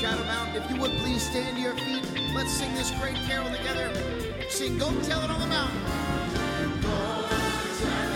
Shadow Mountain. If you would please stand to your feet, let's sing this great carol together. Sing Go Tell It on the Mountain.